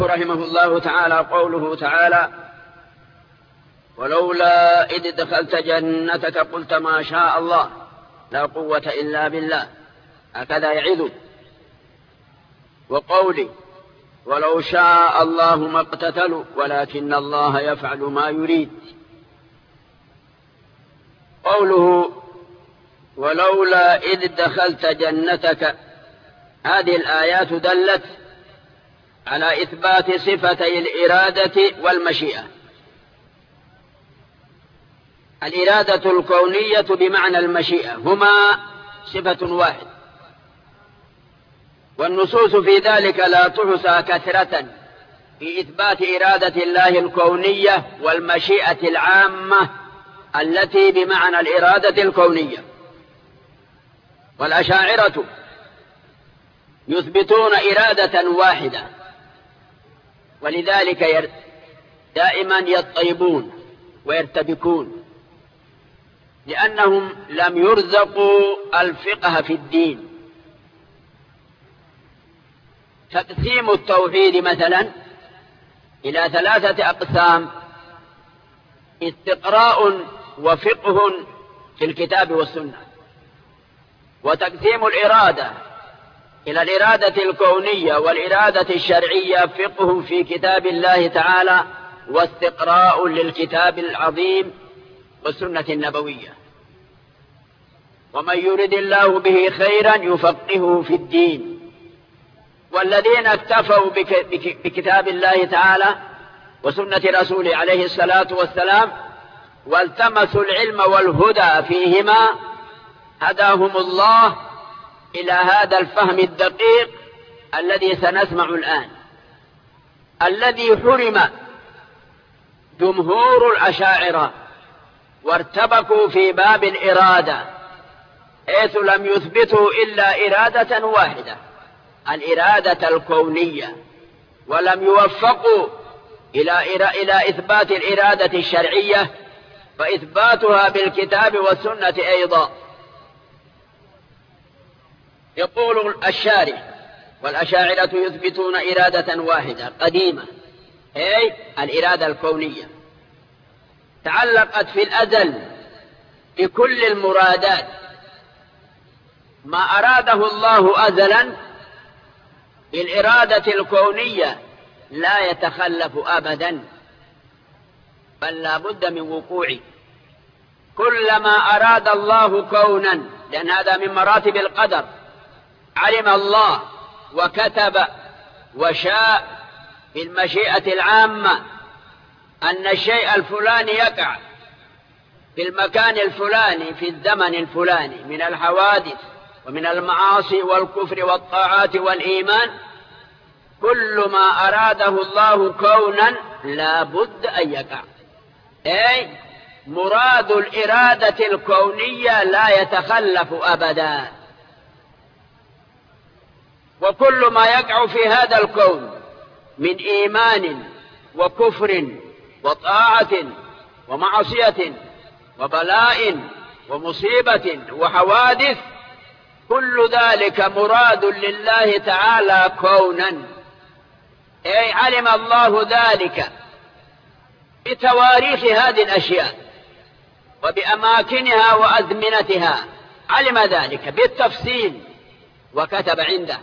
رحمه الله تعالى قوله تعالى: ولولا إذ دخلت جنتك قلت ما شاء الله لا قوة إلا بالله، هكذا يعظ. وقولي: ولو شاء الله ما اقتتلوا ولكن الله يفعل ما يريد. قوله ولولا إذ دخلت جنتك، هذه الآيات دلت على إثبات صفتي الإرادة والمشيئة. الإرادة الكونية بمعنى المشيئة هما صفة واحد، والنصوص في ذلك لا تحصى كثرة في إثبات إرادة الله الكونية والمشيئة العامة التي بمعنى الإرادة الكونية. والأشاعرة يثبتون إرادة واحدة، ولذلك دائما يضطربون ويرتبكون، لأنهم لم يرزقوا الفقه في الدين. تقسيم التوحيد مثلا إلى 3 أقسام: استقراء وفقه في الكتاب والسنة. وتقسيم الإرادة إلى الإرادة الكونية والإرادة الشرعية: فقه في كتاب الله تعالى واستقراء للكتاب العظيم والسنة النبوية. ومن يرد الله به خيرا يفقهه في الدين. والذين اكتفوا بكتاب الله تعالى وسنة رسوله عليه الصلاة والسلام والتمسوا العلم والهدى فيهما هداهم الله إلى هذا الفهم الدقيق الذي سنسمع الآن، الذي حرم جمهور الأشاعرة وارتبكوا في باب الإرادة، حيث لم يثبتوا إلا إرادة واحدة، الإرادة الكونية، ولم يوفقوا إلى إثبات الإرادة الشرعية فإثباتها بالكتاب والسنة أيضا. يقول الشارح: والأشاعرة يثبتون إرادة واحدة قديمة، أي الإرادة الكونية، تعلقت في الأزل بكل المرادات. ما أراده الله أزلا بالإرادة الكونية لا يتخلف أبدا، بل لا بد من وقوعه. كلما أراد الله كونا، لأن هذا من مراتب القدر، علم الله وكتب وشاء بالمشيئة العامة أن الشيء الفلاني يقع في المكان الفلاني في الزمن الفلاني من الحوادث ومن المعاصي والكفر والطاعات والإيمان. كل ما أراده الله كونا لا بد أن يقع، أي مراد الإرادة الكونية لا يتخلف أبدا. وكل ما يقع في هذا الكون من إيمان وكفر وطاعة ومعصية وبلاء ومصيبة وحوادث، كل ذلك مراد لله تعالى كونا، أي علم الله ذلك بتواريخ هذه الأشياء وبأماكنها وأزمنتها، علم ذلك بالتفصيل وكتب عنده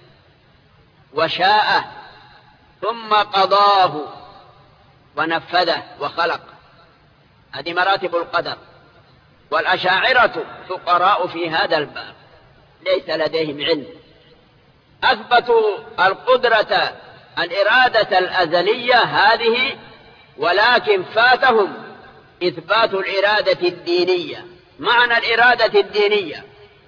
وشاء ثم قضاه ونفذه وخلق. هذه مراتب القدر. والأشاعرة فقراء في هذا الباب، ليس لديهم علم. أثبتوا القدرة الإرادة الأزلية هذه، ولكن فاتهم إثبات الإرادة الدينية. معنى الإرادة الدينية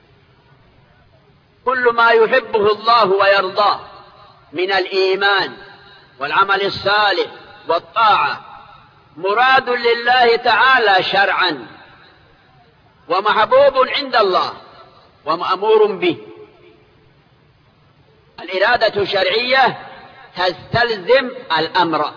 كل ما يحبه الله ويرضاه من الإيمان والعمل الصالح والطاعة مراد لله تعالى شرعا ومحبوب عند الله ومأمور به. الإرادة الشرعية تستلزم الأمر،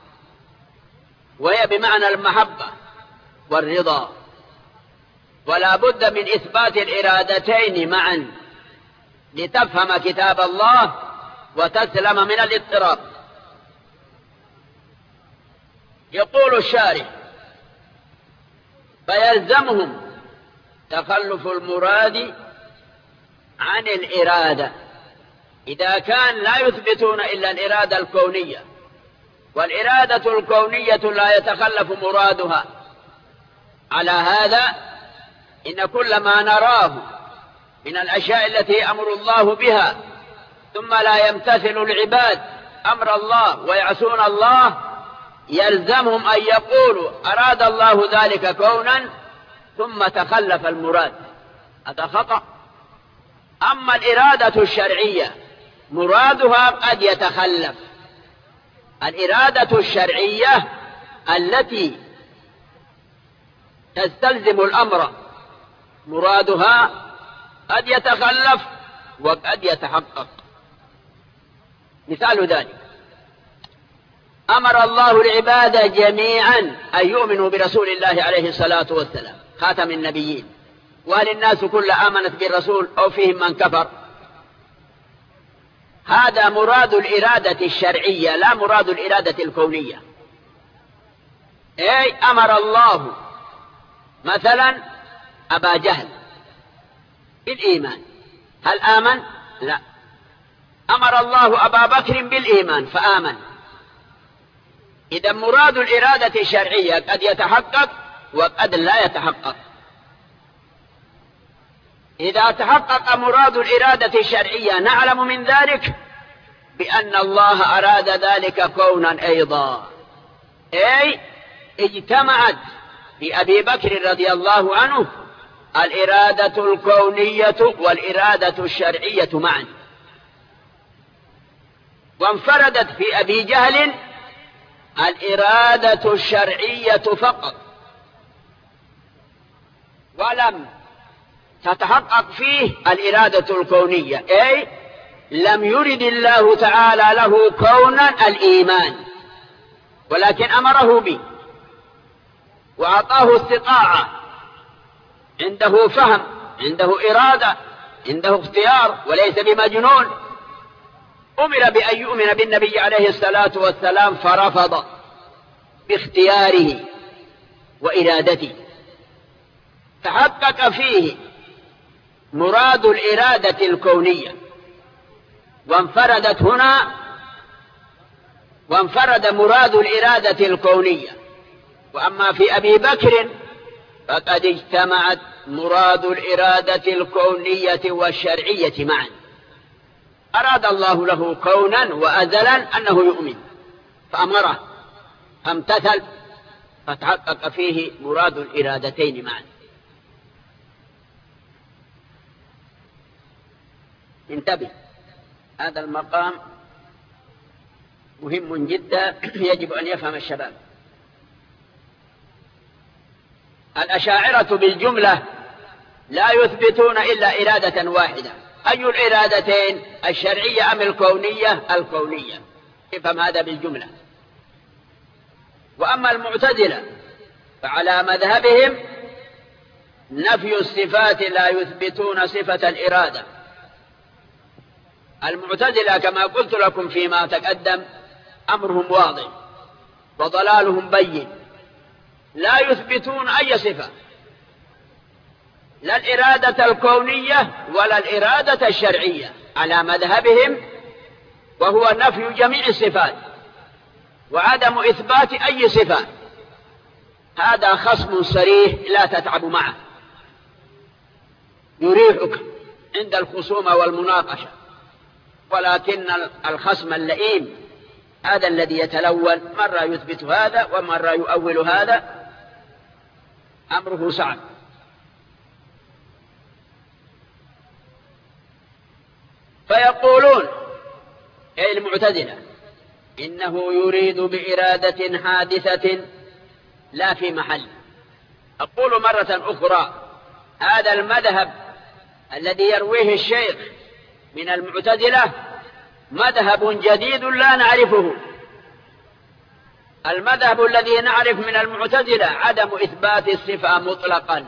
وهي بمعنى المحبة والرضا، ولا بد من إثبات الإرادتين معا لتفهم كتاب الله وتسلم من الاضطراب. يقول الشارح: فيلزمهم تخلف المراد عن الإرادة إذا كان لا يثبتون إلا الإرادة الكونية، والإرادة الكونية لا يتخلف مرادها. على هذا إن كل ما نراه من الأشياء التي أمر الله بها ثم لا يمتثل العباد أمر الله ويعصون الله، يلزمهم أن يقولوا أراد الله ذلك كونا ثم تخلف المراد. هذا خطأ. أما الإرادة الشرعية مرادها قد يتخلف. الإرادة الشرعية التي تستلزم الأمر مرادها قد يتخلف وقد يتحقق. مثال ذلك: أمر الله العباد جميعا أن يؤمنوا برسول الله عليه الصلاة والسلام خاتم النبيين، وهل الناس كل آمنت بالرسول أو فيهم من كفر؟ هذا مراد الإرادة الشرعية لا مراد الإرادة الكونية. أي أمر الله مثلا أبا جهل بالإيمان، هل آمن؟ لا. أمر الله أبا بكر بالإيمان فآمن. إذا مراد الإرادة الشرعية قد يتحقق وقد لا يتحقق. إذا تحقق مراد الإرادة الشرعية نعلم من ذلك بأن الله أراد ذلك كونا أيضا. أي اجتمعت في أبي بكر رضي الله عنه الإرادة الكونية والإرادة الشرعية معا، وانفردت في أبي جهل الإرادة الشرعية فقط، ولم تتحقق فيه الإرادة الكونية. أي لم يرد الله تعالى له كونا الإيمان، ولكن أمره به وأعطاه استطاعة، عنده فهم، عنده إرادة، عنده اختيار، وليس بمجنون. أمر بأن يؤمن بالنبي عليه الصلاة والسلام فرفض باختياره وإرادته. تحقق فيه مراد الإرادة الكونية وانفرد مراد الإرادة الكونية. وأما في أبي بكر فقد اجتمعت مراد الإرادة الكونية والشرعية معا. أراد الله له كونا وأزلا أنه يؤمن فأمره فامتثل، فتحقق فيه مراد الإرادتين معا. انتبه، هذا المقام مهم جدا يجب أن يفهم الشباب. الأشاعرة بالجملة لا يثبتون إلا إرادة واحدة. أي الإرادتين؟ الشرعية أم الكونية؟ الكونية. افهم هذا بالجملة. وأما المعتزلة فعلى مذهبهم نفي الصفات لا يثبتون صفة الإرادة. المعتزلة كما قلت لكم فيما تقدم أمرهم واضح وضلالهم بين، لا يثبتون أي صفة، لا الإرادة الكونية ولا الإرادة الشرعية على مذهبهم، وهو نفي جميع الصفات وعدم إثبات أي صفة. هذا خصم صريح لا تتعب معه، يريحك عند الخصومة والمناقشة، ولكن الخصم اللئيم هذا الذي يتلون، مرة يثبت هذا ومرة يؤول هذا، أمره صعب. فيقولون أي المعتزلة إنه يريد بإرادة حادثة لا في محل. أقول مرة أخرى، هذا المذهب الذي يرويه الشيخ من المعتزلة مذهب جديد لا نعرفه. المذهب الذي نعرف من المعتزلة عدم إثبات الصفة مطلقا،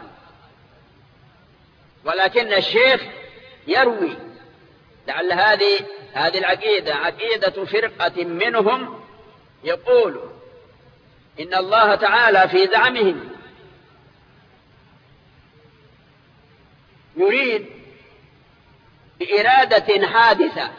ولكن الشيخ يروي لعل هذه العقيدة عقيدة فرقة منهم، يقول إن الله تعالى في زعمهم يريد بإرادة حادثة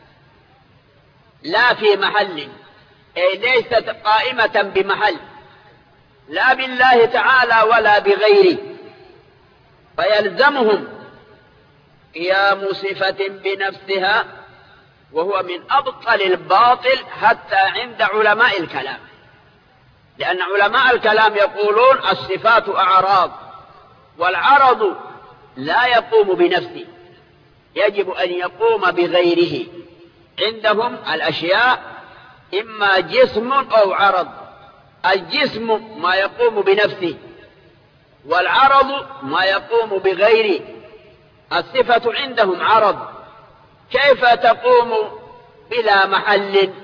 لا في محل، أي ليست قائمة بمحل، لا بالله تعالى ولا بغيره، فيلزمهم قيام صفة بنفسها، وهو من أبطل الباطل حتى عند علماء الكلام، لأن علماء الكلام يقولون الصفات أعراض، والعرض لا يقوم بنفسه، يجب أن يقوم بغيره. عندهم الأشياء إما جسم أو عرض، الجسم ما يقوم بنفسه، والعرض ما يقوم بغيره. الصفة عندهم عرض، كيف تقوم بلا محل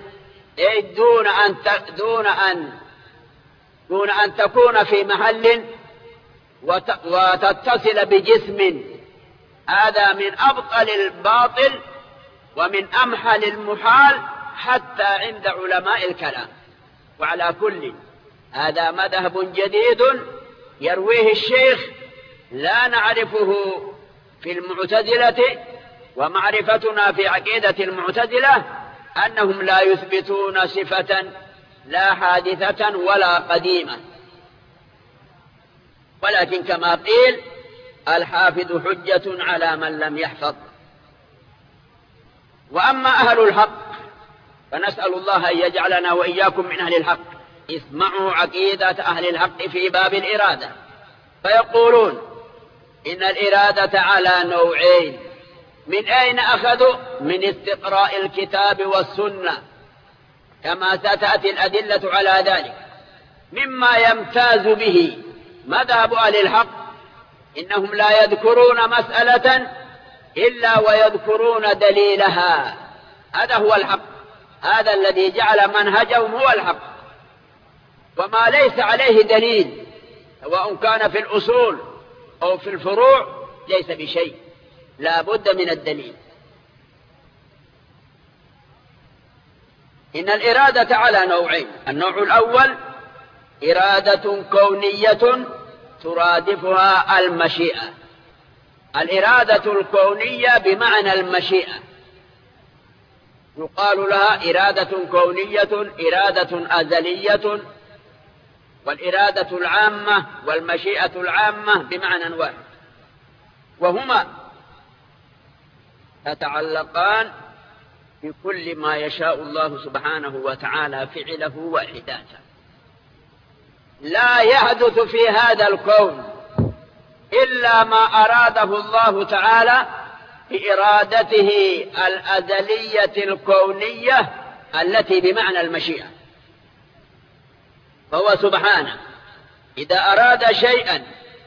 دون أن تكون في محل وتتصل بجسم؟ هذا من أبطل الباطل ومن أمحل المحال حتى عند علماء الكلام. وعلى كل هذا مذهب جديد يرويه الشيخ لا نعرفه في المعتزلة، ومعرفتنا في عقيدة المعتزلة أنهم لا يثبتون صفة لا حادثة ولا قديمة، ولكن كما قيل الحافظ حجة على من لم يحفظ. وأما أهل الحق فنسأل الله أن يجعلنا وإياكم من أهل الحق. اسمعوا عقيدة أهل الحق في باب الإرادة، فيقولون إن الإرادة على نوعين. من أين أخذوا؟ من استقراء الكتاب والسنة، كما ستأتي الأدلة على ذلك. مما يمتاز به مذهب أهل الحق إنهم لا يذكرون مسألة إلا ويذكرون دليلها، هذا هو الحق، هذا الذي جعل منهجهم هو الحق. وما ليس عليه دليل سواء كان في الأصول أو في الفروع ليس بشيء، لا بد من الدليل. إن الإرادة على نوعين. النوع الأول إرادة كونية ترادفها المشيئة. الإرادة الكونية بمعنى المشيئة يقال لها إرادة كونية، إرادة أزلية، والإرادة العامة والمشيئة العامة بمعنى واحد، وهما تتعلقان بكل ما يشاء الله سبحانه وتعالى فعله وإحداثه. لا يحدث في هذا الكون إلا ما أراده الله تعالى بإرادته الأزلية الكونية التي بمعنى المشيئة. فهو سبحانه إذا أراد شيئا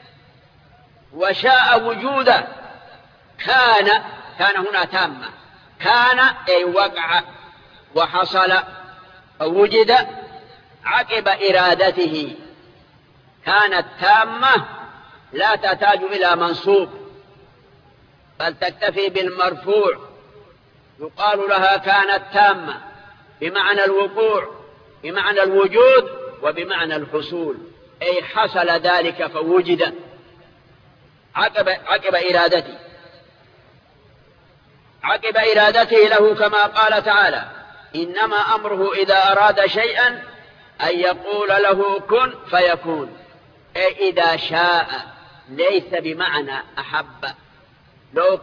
وشاء وجوده كان هنا تامة، كان أي وقع وحصل ووجد عقب إرادته، كانت تامة لا تحتاج إلى منصوب بل تكتفي بالمرفوع، يقال لها كانت تامة بمعنى الوقوع، بمعنى الوجود، وبمعنى الحصول، أي حصل ذلك فوجد عقب إرادته. عقب إرادته له كما قال تعالى إنما أمره إذا أراد شيئا أن يقول له كن فيكون، أي إذا شاء، ليس بمعنى أحب. لو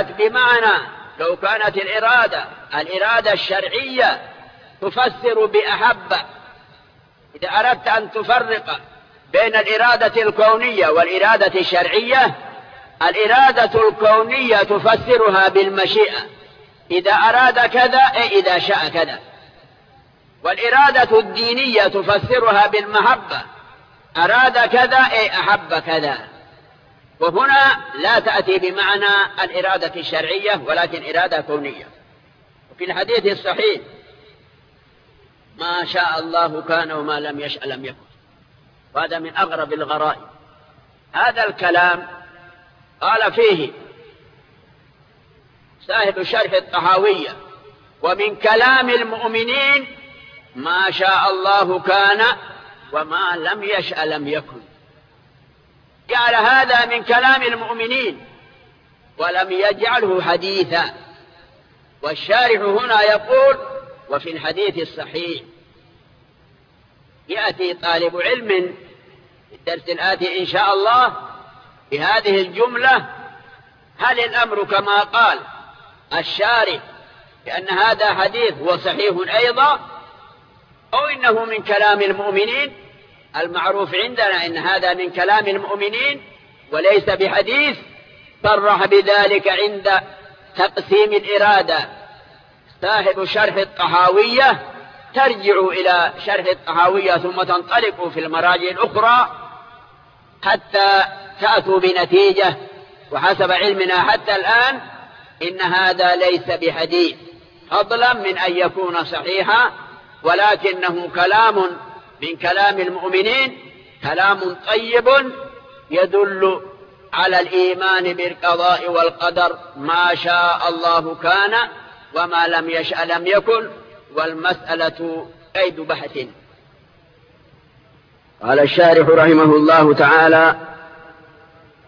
كانت الإرادة الشرعية تفسر بأحب. إذا أردت أن تفرق بين الإرادة الكونية والإرادة الشرعية، الإرادة الكونية تفسرها بالمشيئة، إذا أراد كذا أي إذا شاء كذا، والإرادة الدينية تفسرها بالمحبة، أراد كذا أي أحب كذا. وهنا لا تأتي بمعنى الإرادة الشرعية ولكن إرادة كونية. وفي الحديث الصحيح ما شاء الله كان وما لم يشأ لم يكن، وهذا من أغرب الغرائب. هذا الكلام قال فيه صاحب شرح الطحاوية ومن كلام المؤمنين ما شاء الله كان وما لم يشأ لم يكن. جعل هذا من كلام المؤمنين ولم يجعله حديثا. والشارح هنا يقول: وفي الحديث الصحيح. يأتي طالب علم في الدرس الآتي إن شاء الله بهذه الجملة: هل الأمر كما قال الشارح بأن هذا حديث وصحيح أيضا، أو إنه من كلام المؤمنين؟ المعروف عندنا إن هذا من كلام المؤمنين وليس بحديث. صرح بذلك عند تقسيم الإرادة صاحب شرح الطحاوية. ترجعوا إلى شرح الطحاوية ثم تنطلقوا في المراجع الأخرى حتى تأتوا بنتيجة. وحسب علمنا حتى الآن إن هذا ليس بحديث، فضلا من أن يكون صحيحا، ولكنه كلام من كلام المؤمنين، كلام طيب يدل على الإيمان بالقضاء والقدر. ما شاء الله كان وما لم يشأ لم يكن، والمسألة قيد بحث. قال الشارح رحمه الله تعالى: